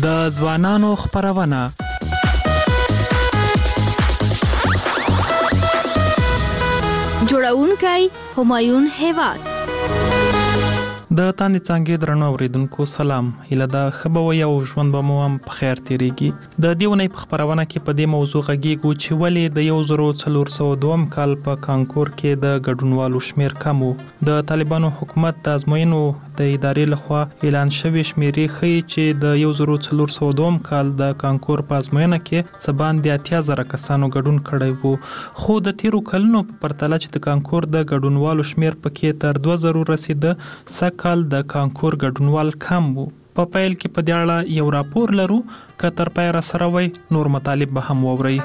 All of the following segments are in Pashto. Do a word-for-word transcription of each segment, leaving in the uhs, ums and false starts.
د ځوانانو خپرونه جوړونکی همایون هیواد. د تاندې څنګه درنو اوریدونکو سلام. اله دا خبروي او ژوند به مو هم په خیر تیریږي. د دیونې په خبرونه کې په دې موضوع غږیږو چې ولې د یو زر څلور سوه دوه کال په کانکور کې د ګډونوالو شمیر کم و. د طالبانو حکومت د ازموینو د ادارې لخوا اعلان شوی شمیرې ښیي چې د یو زر څلور سوه دوه کال د کانکور په ازموینه کې څه باندې اتیا زره کسانو ګډون کړی وو، خو د تیرو کلونو په پرتله چې د کانکور د ګډونوالو شمیر پکې تر دوه زره رسیده، سږ کال د کانکور ګډونوال کم وو. په پیل کې په دې اړه یو راپور لرو، که تر پای را سره وي نور مطالب به هم واورئ.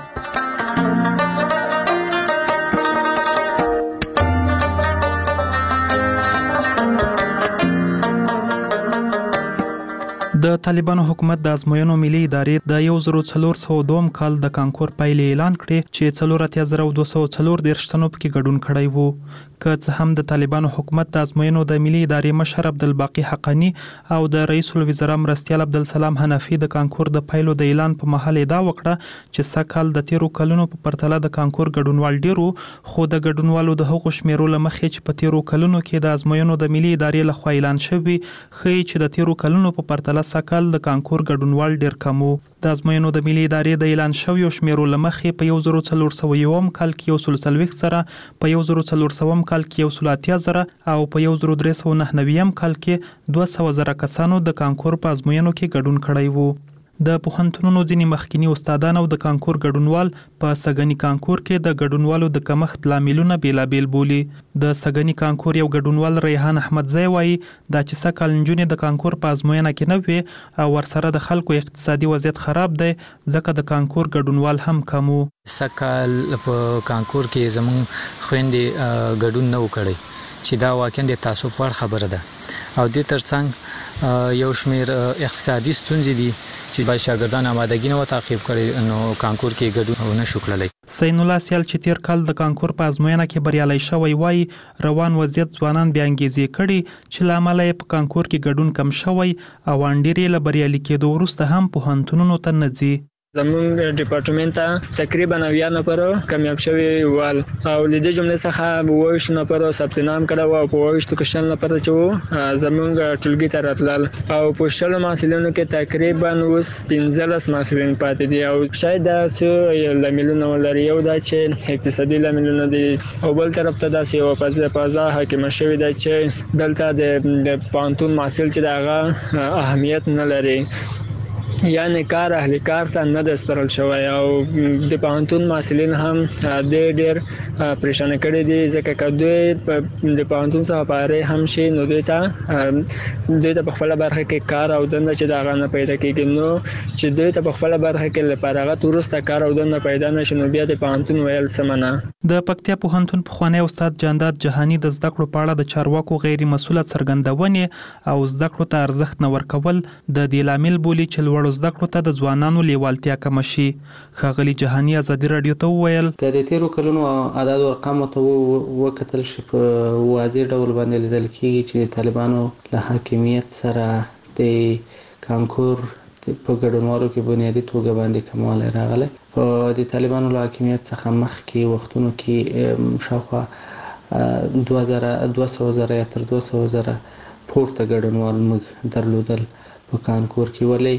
د طالبانو حکومت د ازموینو ملي ادارې د یو زر څلور سوه دوه کال د کانکور پایلې اعلان کړې چې څلور اتیا زره دوه سوه څلور دېرش تنو پکې ګډون کړی وو. که څه هم د طالبانو حکومت د ازموینو د ملي ادارې مشر عبدالباقي حقانی او د رئیس الوزرا مرستیال عبدالسلام حنفي د کانکور د پایلو د اعلان په مهال ادعا وکړه چې سږ کال د تیرو کلونو په پرتله د کانکور ګډونوال ډیرو، خو د ګډونوالو د هغو شمیرو له مخې چې په تیرو کلونو کې د ازموینو د ملي ادارې لخوا اعلان شوی، ښیي چې د تیرو کلونو په پرتله سږ کال د کانکور ګډونوال ډیر کم و. د ازموینو د ملي ادارې د اعلان شویو شمیرو له مخې په یو زر څلور سوه یو کال کې یو سل څلوېښت زره، په یو زر څلور سوه کال کې یو سل اتیا زره او په یو زر درې سوه نهه نوي کال کې دوه سوه زره کسانو د کانکور په ازموینو کې ګډون کړی وو. د پوهنتونونو ځینې مخکینی استادان او د کانکور ګډونوال په سږني کانکور کې د ګډونوالو د کمښت لاملونه بیلابیل بولي. د سږني کانکور یو ګډونوال ریحان احمدزی وایي دا چې سږ کال نجونې د کانکور په ازموینه کې نه وي او ورسره د خلکو اقتصادي وضعیت خراب دی، ځکه د کانکور ګډونوال هم کم و. سږ کال په کانکور کې زموږ خویندې ګډون نه و کړی، چې دا واقعا د تاسف وړ خبره ده. او دې ترڅنګ یو شمیر اقتصادي ستونزې دي چې باید شاګردان آمادګي نه و تعقیب کړي، نو کانکور کې ګډون نه شو کړلی. سین الله سیال چې تیر کال د کانکور په ازموینه کې بریالی شوی وایي روان وضعیت ځوانان بیا انګیزې کړي چې له امله یې په کانکور کې ګډون کم شوی او انډېرې له بریالي کېدو وروسته هم پوهنتونونو ته نه ځي. زمونږ ډپارټمنټ ته تقریبا اویا نفر کامیاب شوي ول او د دې جملې څخه اوویشت نفر ثبت نام کړی و او په اوویشتو کې شل نفر چې وو زمونږ ټولګي ته راتلل او په شلو محصلینو کې تقریبا اوس پنځلس محصلین پاتې دي او شاید دا څه لاملونه ولري. یو دا چې اقتصادي لاملونه دي او بل طرف ته داسې یوه فضا حاکمه شوې ده چې دلته د پوهنتون محصل چې د هغه اهمیت نه لري، یعنی کار اهل کار ته نه د سپارل شوی او د پوهنتون محصلین هم د ډېر پریشانه کړي دي، ځکه که دوی د پوهنتون څخه فارغ هم شي نو دوی ته دوی ته په خپله برخه کې کار او دنده چې د هغه نه پیدا کېږي، نو چې دوی ته په خپله برخه کې له فراغت وروسته کار او دنده پیدا نه شي نو بیا د پوهنتون ویل سمه نه. د پکتیا پوهنتون پخوانی استاد جانداد جهاني د زده کړو په اړه د چارواکو غیر مسؤله څرګندونې او زده کړو ته ارزښت نه ورکول د دې لامل بولي چې لوړو زده کړو ته د ځوانانو لیوالتیا کمه شي. ښاغلي جهاني ازادي راډیو ته وویل که د تیرو کلونو اعداد و ارقامو ته وکتل شي په واضح ډول باندې لیدل کېږي چې د طالبانو له حاکمیت سره د کانکور په ګډونوالو کې بنیادي توګه باندې کموالی راغلی. په د طالبانو له حاکمیت څخه مخکې وختونو کې شاوخوا دوه زره دوه سوه زره یا تر دوه سوه زره پورته ګډونوال موږ درلودل په کانکور کې، ولې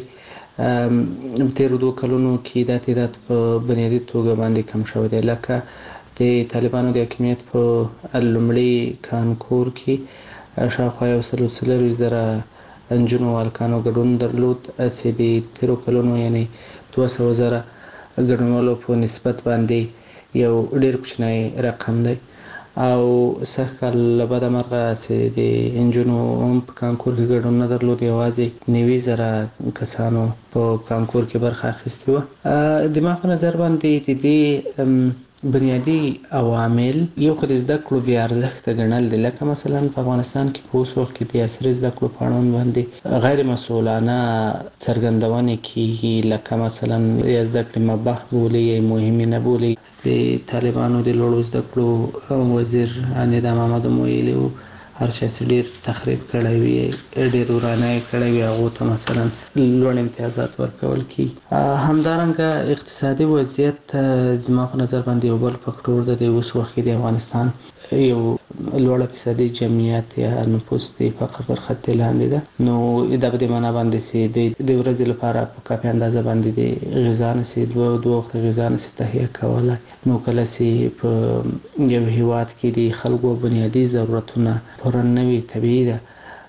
تیرو دوه کلونو کې دا تعداد په بنیادي توګه باندې کم شوی دی. لکه د طالبانو د حاکمیت په لومړي کانکور کې شاوخوا یو سل څلوېښت زره نجونو او هلکانو ګډون درلود، چې د تیرو کلونو یعنې دوه سوه زره ګډونوالو په نسبت باندې یو ډېر کوچنی رقم دی. او سږ کال له بده مرغه چې د نجونو هم په کانکور کې ګډون نه درلود، یوازې نوي زره کسانو په کانکور کې برخه اخیستې وه. د ما په نظر باندې د دې بنیادي عوامل یو خو د زده کړو بې ارزښته ګڼل دي، لکه مثلا په افغانستان کې په اوس وخت کې د عصري زده کړو په اړوند باندې غیر مسؤلانه څرګندونې کېږي، لکه مثلا یا زده کړې مباح بولي یا مهمې نه بولي. د طالبانو د لوړو زده کړو وزیر ندا محمد هم ویلي وو هر چا چې ډېر تخریب کړی وي ډېر ورانه یې کړی وي هغو ته مثلا لوړ امتیازات ورکول کېږي. همدارنګه اقتصادي وضعیت زما په نظر باندې یو بل فکټور د دې اوس وخت کې د افغانستان یو لوړه فیصدي جمعیت یا نفوس د فقر پر خط لاندې ده. نو دا په دې معنا باندې چې د ورځې لپاره په کافي اندازه باندې د غذا نشي دوه دوه وخت غذا نشي تهیه کولی. نو کله چې په یو هیواد کې د خلکو بنیادي ضرورتونه پوره نه وي طبیعي ده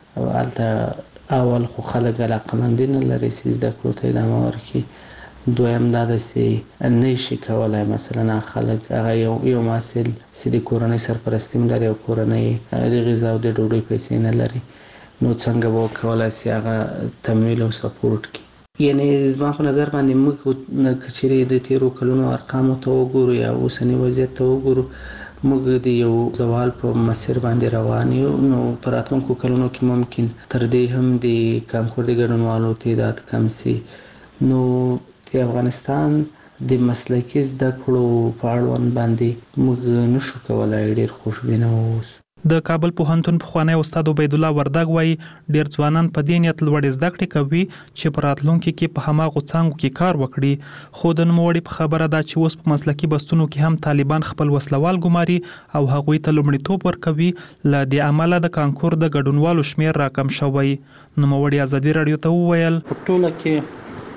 هلته اول خو خلک علاقمندي نه لري چې زده کړو ته ادامه ورکړي. دویم دا ده چې نه شي کولی مثلا خلک هغه یو یو محصل چې د کورنۍ سرپرستي هم لري او کورنۍ د غذا او د ډوډۍ پیسې نه لري نو څنګه به وکولی شي هغه تمویل او سپورټ کړي. یعنی زما په نظر باندې موږ که چیرې د تېرو کلونو ارقامو ته وګورو یا اوسني وضعیت ته وګورو موږ د یو زوال په مسیر باندې روان یو. نو په راتلونکو کلونو کې ممکن تر دې هم د کانکور د ګډونوالو تعداد کم شي. نو د افغانستان د مسلکي زده کړو په اړوند باندې موږ نشو کولی ډېر خوشبینه واوسو. د کابل پوهنتون پخوانی استاد عبید الله وردګ وایي ډېر ځوانان په دې نیت لوړې زده کړې کوي چې په راتلونکي کې په هماغو څانګو کې کار وکړي. خو د نوموړي په خبره ده چې اوس په مسلکي بستونو کې هم طالبان خپل وسلوال ګماري او هغوی ته لومړیتوب ورکوي. له دې امله د کانکور د ګډونوالو شمېر راکم شوی. نوموړي ازادي راډیو ته وویل په ټوله کې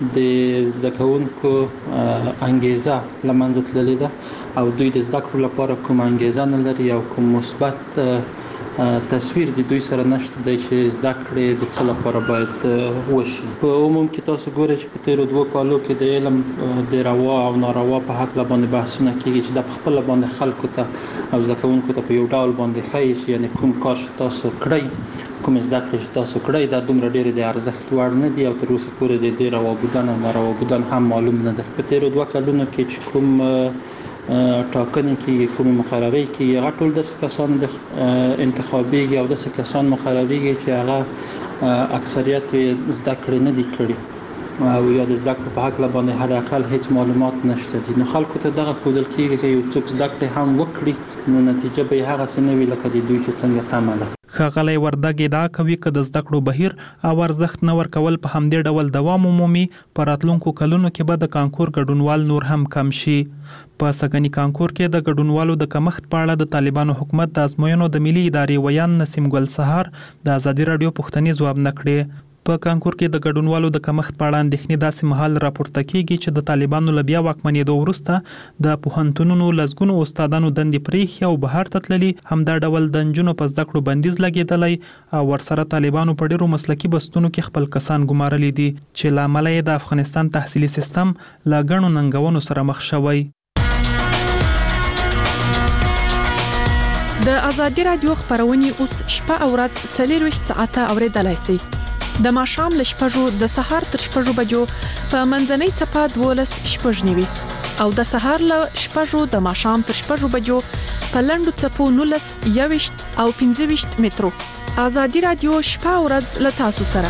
د زده کوونکو انګیزه له منځه تللې ده او دوی د زده کړو لپاره کوم انګیزه نه لري او کوم مثبت تصویر د دوی سره نشته دی چې زده کړې د څه لپاره باید وشي. په عموم کې تاسو ګورئ چې په تېرو دوه کالو کې د علم د روا او ناروا په هکله باندې بحثونه کېږي چې دا په خپله باندې خلکو ته او زده کوونکو ته په یو ډول باندې ښایي چې یعنې کوم کار چې تاسو کړئ کوم زده کړې چې تاسو کړئ دا دومره ډېرې د ارزښت وړ نه دي او تر اوسه پورې د دې روا بودن او ناروا بودن هم معلوم نه ده. په تېرو دوه کلونو کې چې کوم ټاکنې کېږي کومې مقررې کېږي هغه ټول داسې کسان د انتخابېږي او داسې کسان مقررېږي چې هغه اکثریت یې زده کړې نه دي کړي او یا د زده کړو په هکله باندې حد اقل هیڅ معلومات نشته دي. نو خلکو ته دغه ښودل کېږي که یو څوک زده کړې هم وکړي نو نتیجه به یې هغسې نه وي لکه د دوی چې څنګه تمه ده. ښاغلی وردګ ادعا کوي که د زده کړو بهیر او ارزښت نه ورکول په همدې ډول دوام ومومي په راتلونکو کلونو کې به د کانکور ګډونوال نور هم کم شي. په سږني کانکور کې د ګډونوالو د کمښت په اړه د طالبانو حکومت د ازموینو د ملي ادارې ویان نسیم ګل سهار د ازادي راډیو پوښتنې ځواب نه کړې. په کانکور کې د ګډونوالو د کمښت په اړه اندېښنې داسې مهال راپورته کېږي چې د طالبانو له بیا واکمنېدو وروسته د پوهنتونونو لسګونو استادانو دندې پرېښي او بهر ته تللي. همدا ډول د نجونو په زده کړو بندیز لګېدلی او ورسره طالبانو په ډېرو مسلکي بستونو کې خپل کسان ګمارلي دي چې له امله یې د افغانستان تحصیلي سیستم له ګڼو ننګونو سره مخ شوی. د ازادي راډیو خبرونه اوس شپه او ورځ څلورویشت ساعته اوریدلای شئ. د ماښام له شپږو د سهار تر شپږو بجو په منځنۍ څپه دولس شپږ نیوي او د سهار له شپږو د ماښام تر شپږو بجو په لنډو څپو نولس یوویشت او پنځه ویشت مترو. ازادي راډیو شپه او ورځ له تاسو سره.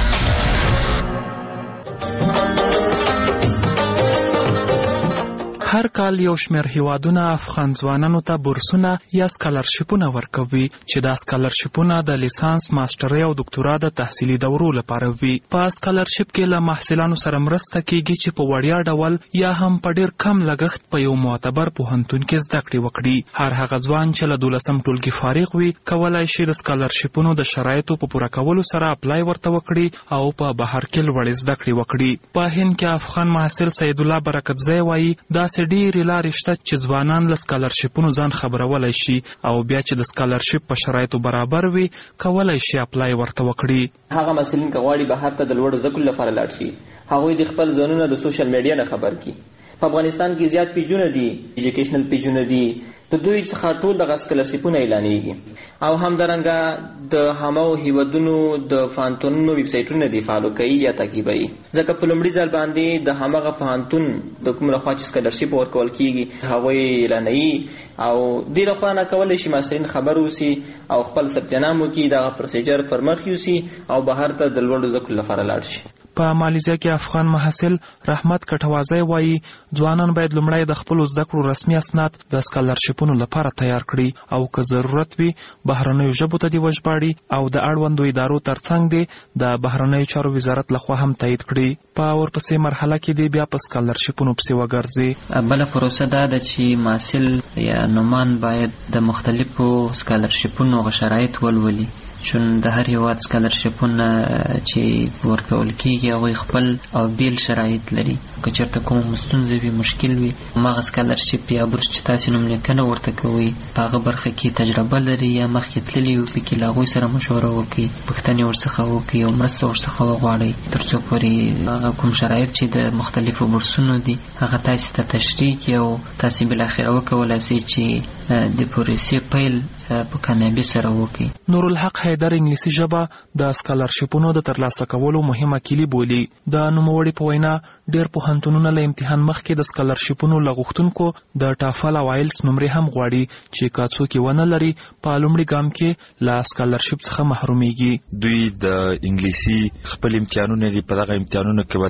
هر کال یو شمېر هیوادونه افغان ځوانانو ته بورسونه یا سکالرشیپونه ورکوي چې دا سکالرشیپونه د لیسانس، ماسترۍ او دکتورا د تحصیلي دورو لپاره وي. په سکالرشیپ کې له محصلانو سره مرسته کیږي چې په وړیا ډول یا هم په ډېر کم لګښت په یو معتبر پوهنتون کې زده کړې وکړي. هر هغه ځوان چې له دولسم ټولګي فارغ وي کولای شي د سکالرشیپونو د شرایطو په پوره کولو سره اپلای ورته وکړي او په بهر کې لوړې زده کړې وکړي. په هند کې افغان محصل سید الله برکتزی وایي داسې ډېرې لارې شته چې ځوانان له سکالرشیپونو ځان خبرولی شي او بیا چې د سکالرشیپ په شرایطو برابر وي کولی شي اپلای ورته وکړي. هغه محصلین که غواړي بهر ته د لوړو زده کړو لپاره لاړ شي هغوی د خپل ځانونه د سوشل میډیا نه خبر کړي. په افغانستان کې زیات پیجونه دي، ایجوکیشنل پیجونه دي، د دوی څخه ټول دغه سکالرشیپونه اعلانېږي او همدارنګه د هماغو هیوادونو د پوهنتونونو ویب سایټونه دي فالو کوي یا تعقیبوي. ځکه په لومړي ځل باندې د هماغه پوهنتون د کوم لخوا چې سکالرشیپ ورکول کېږي هغوی اعلانوي او دې لخوا نه کولی شي محصلین خبر اوسي او خپل ثبت نام وکړي، دغه پروسیجر پر مخ یوسي او بهر ته د لوړو زده کړو لپاره لاړ شي. په مالیزیا کې افغان محصل رحمت کټوازی وایي ځوانان باید لومړی د خپلو زده کړو رسمي اسناد د سکالرشیپ سکالرشپونو لپاره تیار کړي او که ضرورت وي بهرنیو ژبو ته دې وژباړي او د اړوندو ادارو ترڅنګ دې د بهرنیو چارو وزارت لخوا هم تایید کړي. په ورپسې مرحله کې دې بیا په سکالرشپونو پسې وګرځي. بله پروسه دا ده چې محصل یا نومان باید د مختلفو سکالرشپونو غ شرایط ولولي، چون د هر هیواد سکالرشپونه چې ورکول کېږي هغوی خپل او بیل شرایط لري. که چېرته کومه ستونزه وي، مشکل وي، هماغه سکالرشپ یا بورس چې تاسې نوملیکنه ورته کوئ په هغه برخه کې تجربه لري یا مخکې تللي وي، پکې له هغوی سره مشوره وکړئ، پوښتنې ورڅخه وکړئ او مرسته ورڅخه وغواړئ تر څو پورې هغه کوم شرایط چې د مختلفو بورسونو دي هغه تاسې ته تشریح کړي او تاسې بالاخره وکولی سئ چې د پروسې پیل په کامیابی سره وکړي. نورالحق حیدر انګلیسي ژبه د سکالرشپونو د ترلاسه کولو مهمه کلي بولي. د نوموړي په وینا ډېر پوهنتونونه له امتحان مخکې د سکالرشپونو له غوښتونکو د ټافل او آیلس نمرې هم غواړي چې که څوک یې ونه لري په لومړي ګام کې له سکالرشپ څخه محرومیږي. دوی د انګلیسي خپل امتحانونه دي، په دغه امتحانونو کې به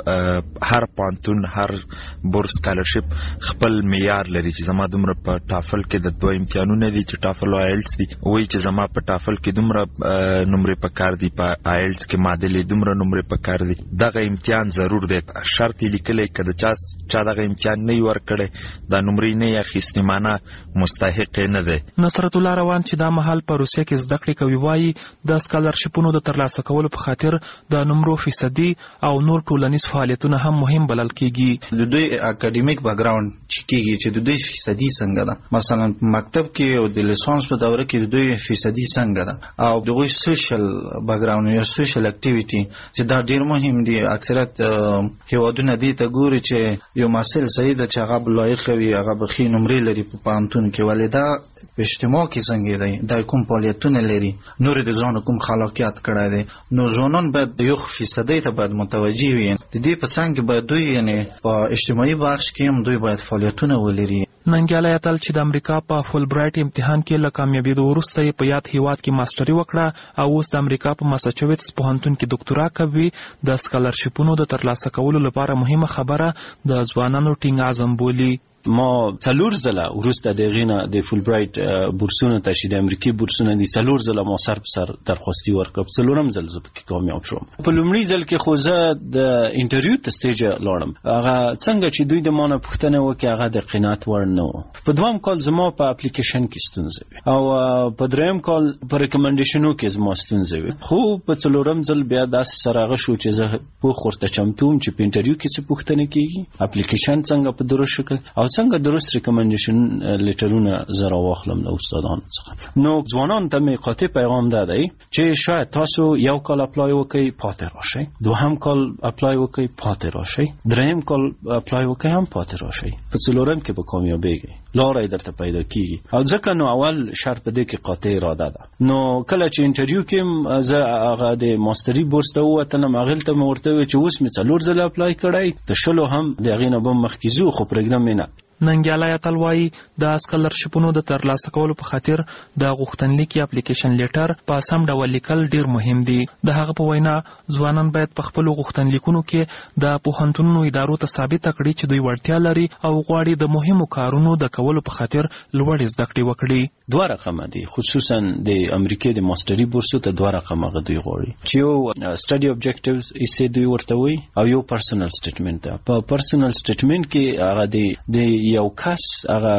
د هر پوهنتون هر بورس سکالرشپ خپل معیار لري چې زما دومره په ټافل کې د دوه امتحانونه دي چې ټافل او آیلس دي، وایي چې زما په ټافل کې دومره نمرې په کار دي، په آیلس کې معادلې دومره نمرې په کار دي. دغه امتحان ضرور دی، شرط یې لیکلی که د چا چا دغه امتحان نه وي ورکړی دا نمرې نه یې اخیستې معنه مستحق یې نه دی. نصرت الله روان چې دا مهال په روسیه کې زده کړې کوي وایي د سکالرشپونو د ترلاسه کولو په خاطر د نمرو فیصدي او نور ټولنیز فعالیتونه هم مهم بلل کېږي. د دوی اکاډمیک بیکګراوند چې کېږي چې د دوی فیصدي څنګه ده، مثلا مکتب کې او د لیسانس په دوره کې د دوی فیصدي څنګه ده، او دغه سوشل بیکګراوند یا سوشل اکټیویټي چې دا ډیر مهم دي. اکثریت هیوادونه دې ته ګوري چې یو محصل صحیح ده چې هغه لایق وي، هغه به ښې نمرې لري په پوهنتون کې، ولې دا په اجتماع کې څنګه دی، دا کوم فعالیتونه لري، نور د ځان کوم خلاقیت کړی دی. نو ځوانان باید یو فیصدي ته باید متوجه وي. د دې په څنګ کې باید دوی یعنی په اجتماعي بخش کې هم دوی باید فعالیتونه ولري. ننګیالی اتل چې د امریکا په فول برایټ امتحان کې له کامیابېدو وروسته یې په یاد هیواد کې ماسټري وکړه او اوس د امریکا په ماساچوټس پوهنتون کې ډاکټورا کوي. د سکالرشپونو د ترلاسه کولو لپاره مهمه خبره د ځوانانو ټینګ عزم بولي. ما څلور ځله وروسته د هغې نه د فول برایټ بورسونو ته چې د امریکې بورسونه دي څلور ځله ما سر په سر درخواستي ورکړه، په څلورم ځل زه پکې کامیاب شوم. په لومړي ځل کې خو زه د انټرویو ته سټیجه لاړم، هغه څنګه چې دوی د ما نه پوښتنه وکړي هغه د قناعت وړ نه و. په دویم کال زما په اپلیکیشن کې ستونزه وي او په دریم کال په ریکمنډیشنو کې زما ستونزه وي، خو په څلورم ځل بیا داسې سره هغه شو چې زه پوخ ورته چمتو وم چې په انټرویو کې څه پوښتنه کېږي، اپلیکیشن څنګه په درست شکل او څنګه درست ریکمنډیشن لیټرونه زه راواخلم له استادانو څخه. نو ځوانانو ته مې قاطع پیغام دا دی چې شاید تاسو یو کال اپلای وکړئ پاتې راشئ، دوهم کال اپلای وکړئ پاتې راشئ، دریم کال اپلای وکړئ هم پاتې راشئ، په څلورم کې به کامیابېږئ، لاره یې درته پیدا کېږي. او ځکه نو اول شرط په دې کې قاطع اراده ده. نو کله چې انټرویو کې زه هغه د ماستري بورس ته ووتلم، هغې ته مې ورته وویل چې اوس مې څلور ځله اپلای کړی، د شلو هم د هغې نه به مخکې ځو، خو پرېږدم یې نه. ننګیالی اتل وایي د سکالرشپونو د ترلاسه کولو په خاطر د غوښتنلیک یا اپلیکیشن لیټر په سم ډول لیکل ډیر مهم دي. د هغه په وینا ځوانان باید په خپلو غوښتنلیکونو کې د پوهنتونونو ادارو ته ثابته کړي چې دوی وړتیا لري او غواړي د مهمو کارونو د کولو په خاطر لوړې زده کړې وکړي. دوه رقمه دي، خصوصا د امریکې د ماستري بورسو ته دوه رقمه دوی غواړي چې یو سټډي اوبجیکټیوز یې دوی ورته وایي او یو پرسنل سټیټمنټ ده. په پرسنل سټیټمنټ کې هغه د یو کس هغه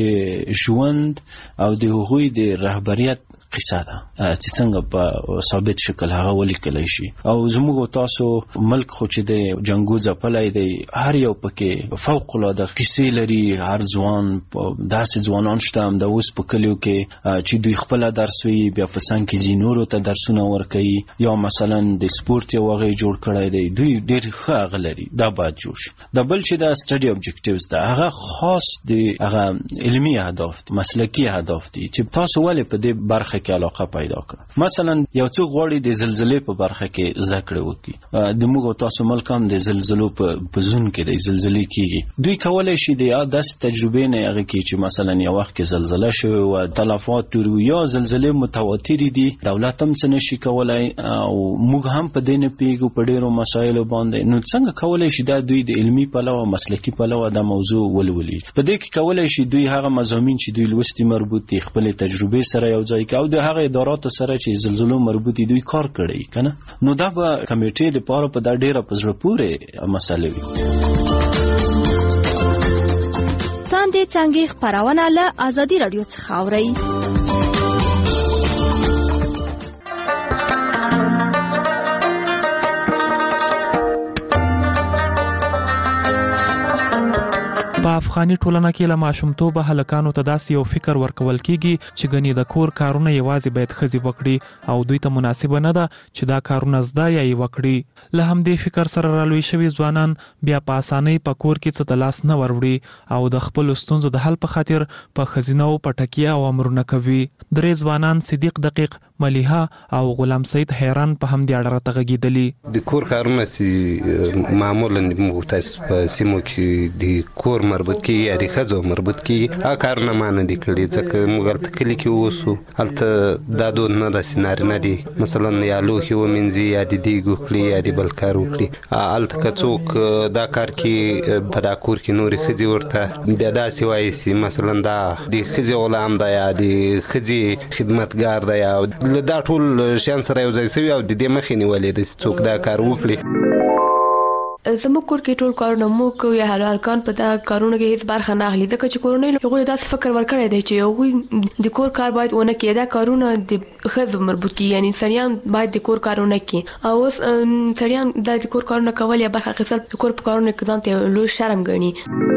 د ژوند او د هغوی د رهبریت قصه ده چې څنګه په ثابت شکل هغه ولیکلی شي. او زموږ تاسو ملک خو چې د جنګو ځپلی دی، هر یو پکې فوق العاده کیسې لري. هر ځوان داسې ځوانان شته هم د اوس په کلیو کې چې دوی خپله درس وي، بیا په څنګ کې ځي نورو ته درسونه ورکوي، یا مثلا د سپورت یو هغه جوړ کړی دی، دوی ډېر ښه هغه لري، دا باید جوړ شي. د بل چې دا سټډي اوبجیکټیوز ده هغه خاص د هغه علمي اهداف مسلکي اهداف دي چې تاسو ولې په دې برخه کې علاقه پیدا کړه. مثلا یو څوک غواړي د زلزلې په برخه کې زده کړه وکړي، د موږ تاسو ملک هم د زلزلو په زون کې د زلزلې کېږي، دوی کولی شي د داسې تجربې نه هغه کې چې مثلا یو وخت کې زلزله شوې وه، تلفات ډېر یا زلزلې متواترې دي، دولت هم څه نشي کولی او موږ هم په دې نه پوهېږو په ډېرو مسایلو باندې. نو څنګه کولی شي دا دوی د علمي پلوه مسلکي پلوه دا موضوع ولولي. ولي. په دې کې کولای شي دوی هغه مضامین چې دوی لوستي مربوط دي خپل تجربه سره یو ځای کوي او د هغه اداراتو سره چې زلزلو مربوط دي دوی کار کړي کنه. نو دا به کمیټې لپاره په دا ډیره په زړه پورې مسله وي. تاندې څنګه خبرونه له ازادي رادیو څخه اوري. په افغاني ټولنه کې له ماشومتوبه هلکانو ته داسې یو فکر ورکول کیږي چې ګنې د کور کارونه یوازې باید ښځې وکړي او دوی ته مناسبه نه ده چې دا کارونه زده یا یې وکړي. له همدې فکر سره رالوی شوي ځوانان بیا په اسانۍ په کور کې څه ته لاس نه وروړي او د خپلو ستونزو د حل په خاطر په ښځینه په ټکیه او امرونه کوي. درې ځوانان صدیق دقیق، ملیحه او غلام سید حیران په همدې اړه راته غږېدلي. د کور کارونه چې معمولا موږ تاسو په سیمو کې د کور مربوط کی یا د ښځو مربوط کی هغه کارونه ما نه دي کړي ځکه موږ هلته کلي کې اوسو، هلته دا دود نه داسې نارینه دي مثلا یا لوښي ومینځي یا د دیګ وکړي یا د بل کار وکړي. هلته که څوک دا کار کې په دا کور کې نورې ښځې ورته بیا داسې وایي چې مثلا دا د ښځې غلام ده یا د ښځې خدمتګار ده یا له دا ټول شیان سره یو ځای شوي او د دې مخې نیولې ده چې څوک دا کار وکړي. زموږ کور کې ټول کارونه مو کوي، هلکان په دا کارونه کې هیڅ برخه نه اخلي ځکه چې کورونه هغوی داسې فکر ورکړی دی چې هغوی د کور کار باید ونه کړي، دا کارونه د ښځو مربوط کړي، یعنې سړیان باید د کور کارونه کړي او اوس سړیان دا د کور کارونه کول یا برخه اخیستل د کور په کارونه کې ځان ته لوی شرم ګڼي.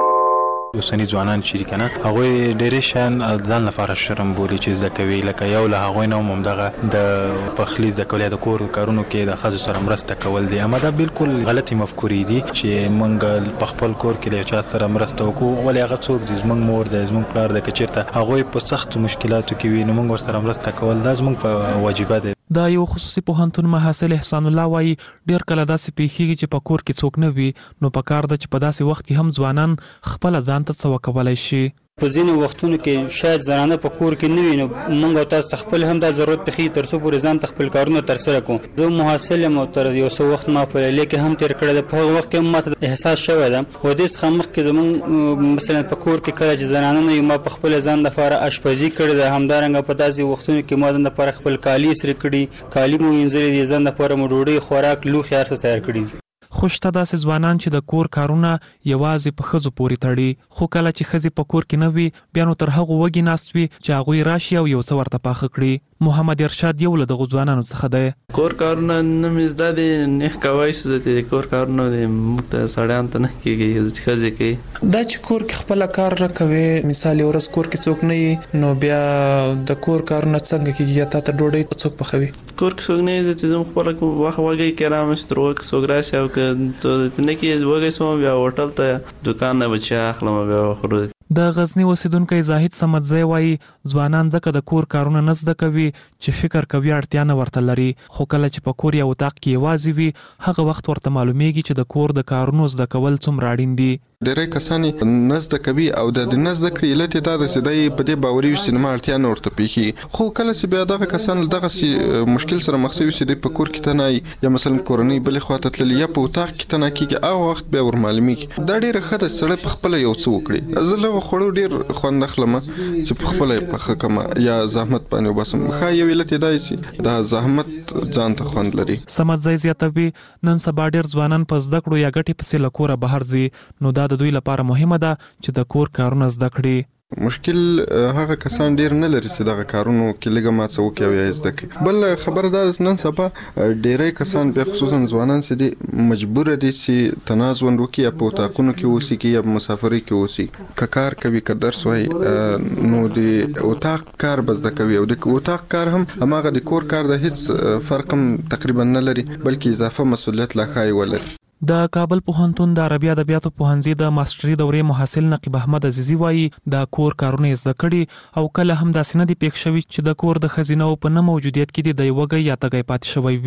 اوسني ځوانان چې کنه هغه ډېرې شان ځان لپاره شرم بولي چې زده کوي، لکه یو له هغه نه هم دغه د پخلی د کولیا د کور کارونو کې د خځو سره مرسته کول دي. اما دا بالکل غلطي مفکورې دي چې مونږ په خپل کور کې له چا سره مرسته وکړو ولې هغه څوک دي زمونږ مور د زمونږ پلار د کچرته هغه په سخت مشکلاتو کې وي نو مونږ ورسره مرسته کول دا زمونږ په واجبه ده. دا یو خصوصي پوهنتون محصل احسان الله وایي ډیر کله داسې پیښیږي چې په کور کې څوک نه وي نو په کار ده چې په داسې وخت کې هم ځوانان خپل ځان ته څه وکولای شي. په ځینې وختونو کې شاید زنانه په کور کې نه وي نو موږ او تاسو خپل هم دا ضرورت پېښي تر څو پورې ځان ته خپل کارونه ترسره کوو. زه محصل یم او تر یو څه وخت ما په لیلیه کې هم تېر کړی ده، په هغه وخت کې هم ماته احساس شوی ده و دې څخه مخکې زموږ مثلا په کور کې کله چې زنانه نه وي ما په خپل ځان لپاره اشپزي کړې ده، همدارنګه په داسې وختونو کې ما ځان لپاره خپل کالي استری کړي، کالي مو وینځلي دي، ځان لپاره مو ډوډۍ خوراک لوښي هر څه تیار کړي دي. خو شته داسې ځوانان چې د کور کارونه یوازې په ښځو پورې تړي، خو کله چې ښځې په کور کې نه وي بیا نو تر هغو وږي ناست وي چې هغوی راشي او یو څه ورته پاخه کړي. محمد ارشاد یو له دغو ځوانانو څخه دی. کور کارونه نه مې زده دي، نه کوای شو زه د کور کارونه موږ ته سړیان ته نه کېږي، ښځې کوي. دا چې کور کې خپله کار نه کوي، مثال یو ورځ کور کې څوک نه وي نو بیا د کور کارونه څنګه کېږي یا تا ته ډوډۍ څوک پخوي؟ کور کې څوک نه وي چې زه خپله وخت وږی کرام چې تر وخت څوک راشي او که نه کېږي وږی شوم بیا هوټل ته دوکان نه به چای اخلم بیا خورو. د غزنی اوسیدونکی زاهد سمدزی وایي ځوانان ځکه د کور کارونه نه زده کوي چې فکر کوي اړتیا نه ورته لري، خو کله چې په کور یا اتاق کې یوازې وي هغه وخت ورته معلومیږي چې د کور د کارونو زده کول څومره اړین دي. ډېری کسان نه زده کوي او د نه زده کړې علت یې دا ده چې دی په دې باوري وي چې زما اړتیا نه ورته پېښېږي، خو کله چې بیا دغه کسان له دغسې مشکل سره مخ شوي چې دی په کور کې تنه یا مثلا کورنۍ بلې خوا ته تللي یا په اتاق کې تنه کېږي هغه وخت بیا ور معلومېږي. دا ډېره ښه ده چې سړی په خپله یو څه وکړي. زه له هغو خوړو ډېر خوند اخلم چې په خپله یې پخه کړم یا زحمت باندې وباسم. ښه یو علت یې دا چې دا زحمت ځان ته خوند لري. سمدزی زیاتوي نن سبا ډېر ځوانان په زده کړو یا ګټې پسې له کوره بهر ځي، نو دا د دوی لپاره مهمه ده چې د کور کارونه زده کړي. مشکل هغه کسان ډیر نه لري چې دغه کارونو کې لږه ما څه وکړي او یا زده کړي. بل خبره دا ده نن سبا ډیری کسان بیا خصوصا ځوانان چې دي مجبور دي چې تناز ژوند وکړي یا په اتاقونو کې اوسي کې یا په مسافرۍ کې اوسي، که کار کوي که درس وایي نو د اتاق کار به زده کوي او د اتاق کار هم هماغه د کور کار د هیڅ فرق هم تقریبا نه لري بلکې اضافه مسؤلیت لا ښایي ولري. د کابل پوهنتون د عربي ادبیاتو پوهنځي د ماستري دورې محصل نقیب احمد عزیزي وایي د کور کارونه زده کړي او کله هم داسې نه دي پېښ شوي چې د کور د ښځینه‌و په نه موجودیت کې د یوه وږی یا تږی پاتې شوی وي.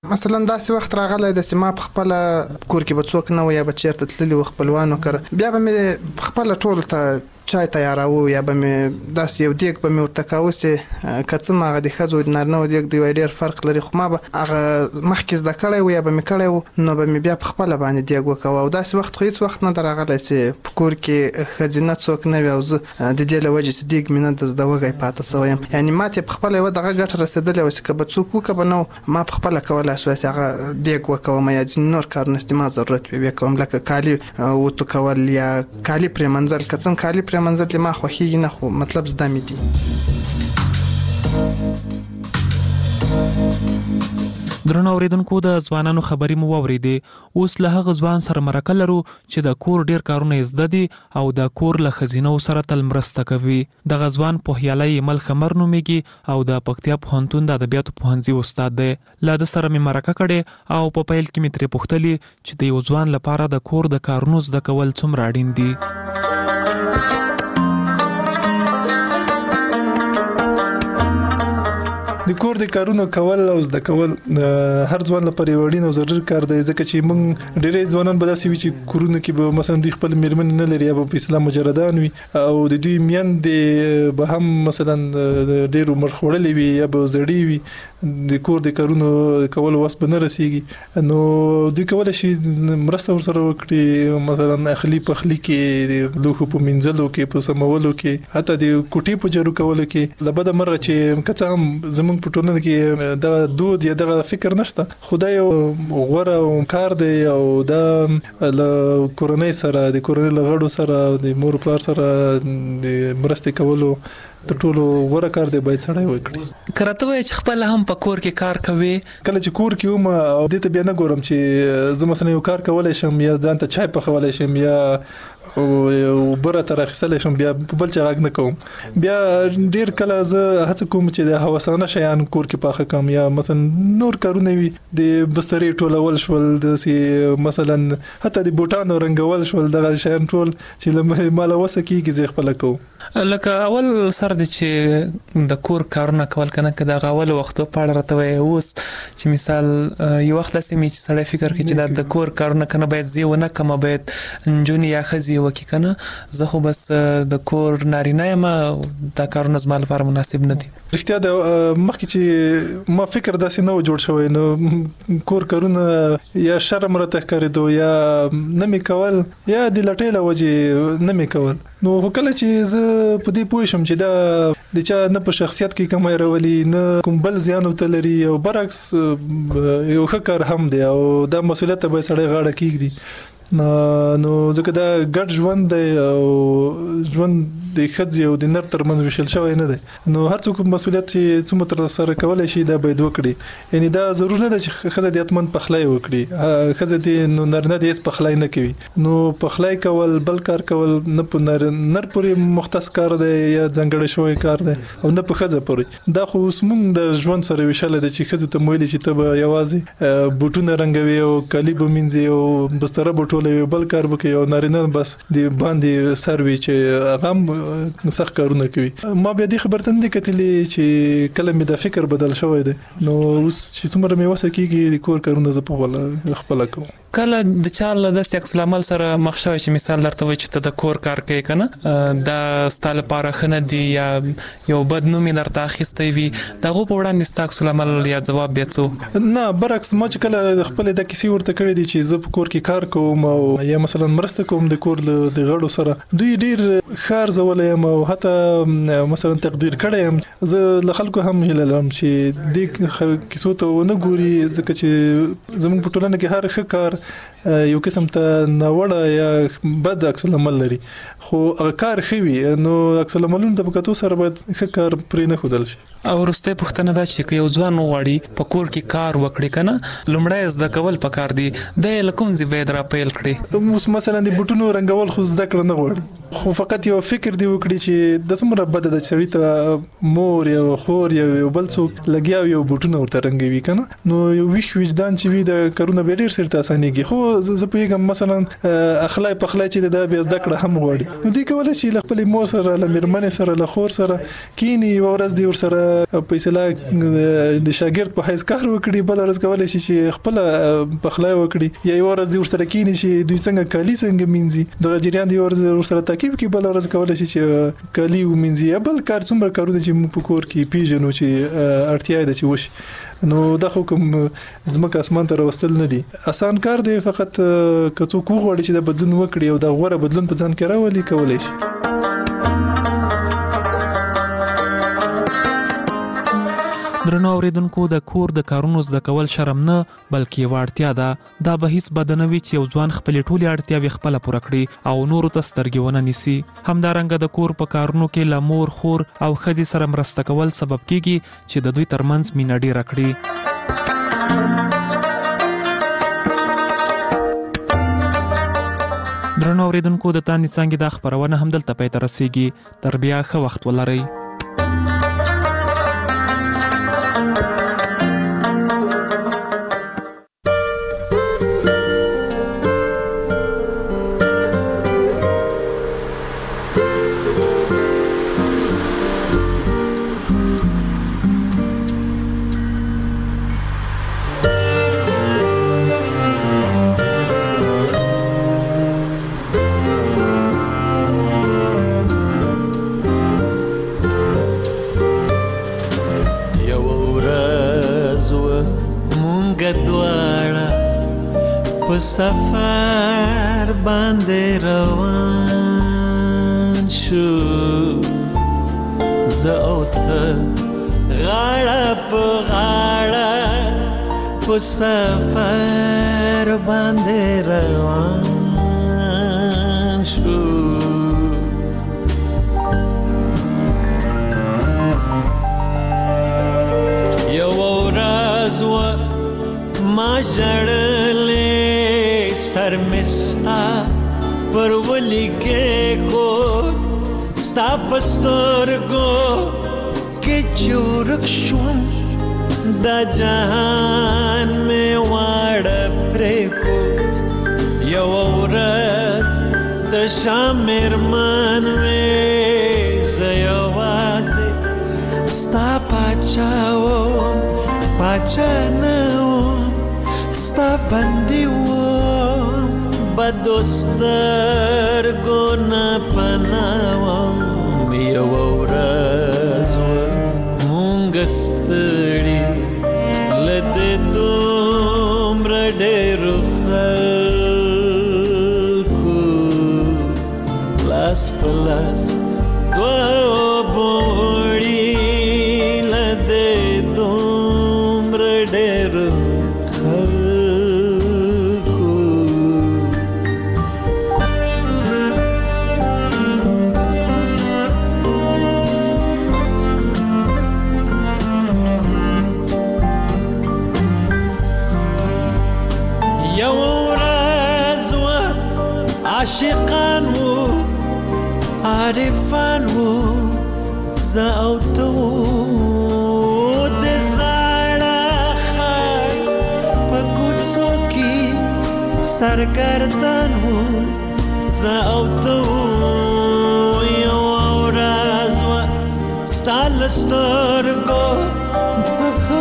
مثلا داسې وخت راغلی د سیما په خپل کور کې به څوک نه و یا به چیرته تللی و خپلوانو کړ بیا به مې خپل ټول ته چای تیاراو یا به مې داسې یو دیګ به مې ورته کاوه چې که څه هغه د ښځو د نارینهو دیګ دوی ډېر فرق لري خو ما به هغه مخکې زده کړی و یا به مې کړی و نو به مې بیا په خپله باندې دیګ وکوه او داسې وخت خو هېڅ وخت نه ده راغلی چې په کور کې ښځینه څوک نه وي او زه د دې له وجې چې دیګ مې نه ده زده وږی پاتې سوی یم یعنې ما ته په خپله یوه دغه ګټه رسېدلې وه چې که به څوک وکړه به نه ما په خپله کولی شوی چې هغه دیګ وکوم یا ځینې نور کارونه چې ما ضرورت وي بیا کوم لکه کالي وتو کول یا کالي پرېمنځل که څنګه کالي پرېمنځل ما خوښېږي نه خو مطلب زده مې دي. درنو اوریدونکو د ځوانانو خبرې مو واورېدې اوس له هغه ځوان سره مرکه لرو چې د کور ډیر کارونه یې زده دي او د کور له ښځینو سره تل مرسته کوي. دغه ځوان پوهیالی ایمل خمر نومیږي او د پکتیا پوهنتون د ادبیاتو پوهنځي استاد دی. له ده سره مې مرکه کړې او په پیل کې مې ترې پوښتلې چې د یو ځوان لپاره د کور د کارونو زده کول څومره اړین دي. د کور د کارونو کول او زده کول هر ځوان لپاره یو اړین او ضروري کار دی ځکه چې موږ ډېری ځوانان به داسې وي چې کورونه کې به مثلا دوی خپل میرمن نه لري یا به په اسلام مجردان وي او د دوی میندې به هم مثلا ډېر عمر خوړلې وي یا به زړې وي د کور د کارونو کول وس به نه رسیږي نو دوی کولی شي مرسته ورسره وکړي مثلا اخلي پخلي کې د لوښو په مینځلو کې په سمولو کې حتی د کوټې په جارو کولو کې له بده مرغه چې که څه هم زموږ په ټولنه کې دا دود یا دغه فکر نشته خدای یو غوره کار دی او دا له کورنۍ سره د کورنۍ له غړو سره د مور پلار سره د مرستې کولو تر ټولو غوره کار دی باید سړی وکړي. کرته وای چې خپل هم په کور کې کار کوي کله چې کور کې وم او دې ته بیا نه ګورم چې زه مثلا یو کار کولای شم یا ځان ته چای پخولی شم یا او بره تر اخیستلی شم بیا په بل چا غږ نه کوم بیا ډیر کله زه هڅه کوم چې د هوسانه شیان کور کې پاخه کوم یا مثلا نور کارونه وي د بسترې ټولول شول د مثلا حتی د بوټانو رنګول شول دغه شیان ټول چې مال وسه کېږي زه خپل کوم. لکه اول سر د چې د کور کارونه کول کنه که د اول وختو په اړه راته وای اوس چې مثال یو وخت داسې می چې سړی فکر کوي چې د کور کارونه کنه باید زی ونه کم باید انجونی یا خزي وکي کنه زه خو بس د کور نارینه یم دا کارونه زما لپاره مناسب نه دي. رښتیا د مخکې چې ما فکر داسې نه و جوړ شوی نو کور کارونه یا شرم راته ښکارېدو یا نه مې کول یا د لټۍ له وجې نه مې کول نو کله چې زه په دې پوه شم چې دا د چا نه په شخصیت کې کمی راولي نه کوم بل زیان ورته لري او برعکس یو ښه کار هم دی او دا مسؤلیت ته باید سړی غاړه کېږدي نو ځکه دا ګډ ژوند دی او ژوند د ښځې او د نر ترمنځ ویشل شوی نه دی نو هر څوک مسؤلیت چې څومره ترسره کولی شي دا باید وکړي یعنې دا ضرور نه ده چې ښځه دې حتمن پخلی وکړي ښځه دې نو نارینه دې هېڅ پخلی نه کوي نو پخلی کول بل کار کول نه په نر پورې مختص کار دی یا ځانګړی شوی کار دی او نه په ښځه پورې دا خو اوس موږ د ژوند سره ویشلی دی چې ښځو ته ویلي چې ته به یوازې بوټونه رنګوي او کالي به مینځي او بستره به ټولوي بل کار به کوي او نارینه بس د باندې سر وي چې هغه هم سخت کارونه کوي. ما بیا دې خبرته نه کتلې چې کله مې دا فکر بدل شوی دی نو اوس چې څومره مې وسه کېږي د کور کارونه زه په خپله کوم. کله د چا له داسې عکس العمل سره مخ شوی چې مثال درته وایي چې ته د کور کار کوي که نه دا ستا لپاره ښه نه دي یا یو بد نوم یې درته اخیستی وي د هغو په وړاندې ستا عکس العمل یا ځواب بیا څه نه برعکس ما چې کله خپلې دا کیسې ورته کړې دي چې زه په کور کې کار کوم او یا مثلا مرسته کوم د کور د غړو سره دوی ډیر ښه ارزولی یم او حتی مثلا تقدیر کړی یم زه له خلکو هم هیله لرم چې دې کیسو ته ونه ګوري ځکه چې زموږ په ټولنه کې هر ښه کار یو قسم ته ناوړه یا بد عکس العمل لري خو هغه کار ښه وي نو عکس العملونو ته په کتو سره باید ښه کار پرې نه ښودل شي. او وروستۍ پوښتنه دا چې که یو ځوان وغواړي په کور کې کار وکړي که نه لومړی زده کول پکار دي دی یې له کوم ځای باید راپیل کړي. اوس مثلا د بوټونو رنګول خو زده کړه نه غواړي خو فقط یو فکر دی وکړي چې د څومره بده ده چې سړي ته مور یا خور یا یو بل څوک لګیا وي او بوټونه ورته رنګوي که نه نو یو ویښ وجدان چې وي د کارونه بیا ډېر سرته اسانېږي خو زه پوهېږم مثلا اخلی پخلی چې دا بیا زده کړه هم غواړي نو دوی کولی شي له خپلې مور سره له مېرمنې سره له خور سره کینی یوه ورځ دې ورسره فیصله د شاګرد په حیث کار وکړي بل ورځ کولای شي چې خپل پخلا وکړي یا یو ورځ د ورسره کینی چې دوی څنګه کالی څنګه مینځي د جریان دی ورځ ورسره تاکیب کې بل ورځ کولای شي چې کالی ومینځي بل کار څومره کارونه چې موږ په کور کې پیژنو چې اړتیا ده چې وشي نو دا خو کوم ځمکه اسمان ته راوستل نه دي آسان کار دی فقط که څوک وغواړي چې د بدلون وکړي او دا غوړه بدلون په ځان کې راولي کولای شي. درنو اوریدونکو د کور د کارونو زده کول شرم نه بلکې یوه اړتیا ده دا به هیڅ بد نه وي چې یو ځوان خپلې ټولې اړتیاوې خپله پوره کړي او نورو ته سترګې ونه نیسي. همدارنګه د کور په کارونو کې له مور خور او ښځې سره مرسته کول سبب کیږي چې د دوی ترمنځ مینه ډیره کړي. درنو اوریدونکو د تانې څانګې دا خپرونه همدلته پای ته رسیږي. تر بیا ښه وخت ولرئ. سفر باندې روان شو زه او ته غاړه په غاړه په سفر باندې روان شو یو ورځ و ما ژړلې سر مستا پر ولی کے خود ستا پسترگو کے چورک شوم دا جهان میں واڑ پرے خود یو ورځ تشا مرمان میں زیوازی ستا پاچاوم پاچا نوم ستا بندی وم بدوستر گونا پناوم یو ورځ مونږ ستړي لده دومره ډېرو خلکو لاس په لاس دوه بوړي لده دومره ډېرو عاشقان و عارفان و زه او ته د زاړه ښار په کوڅو کې سرګردان و زه او ته یوه ورځ وه ستا له سترګو څخه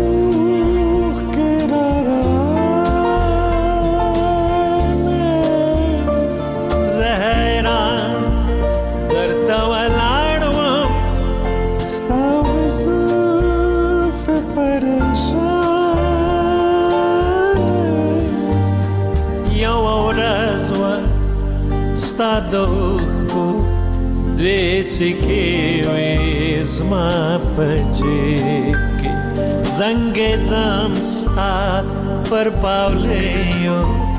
دغو دوی سکې وې زما په جیب کې زنګېدم ستا پر پاولیو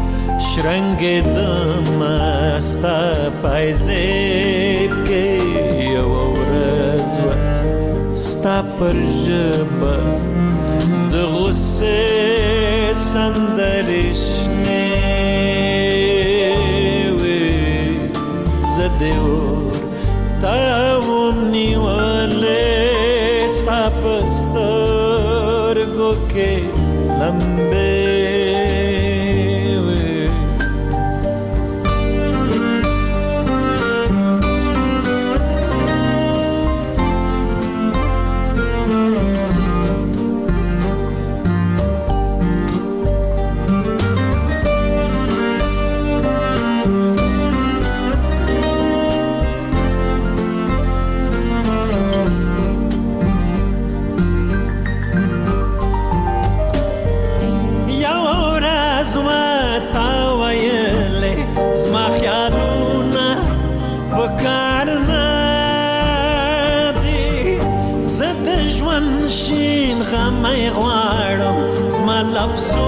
شرنګېدم ستا پایزیب کې یوه ورځ وه ستا پر ژبه د غصې سندرې شنې دیور تاوم نیواله ستا پسترگو که لمبه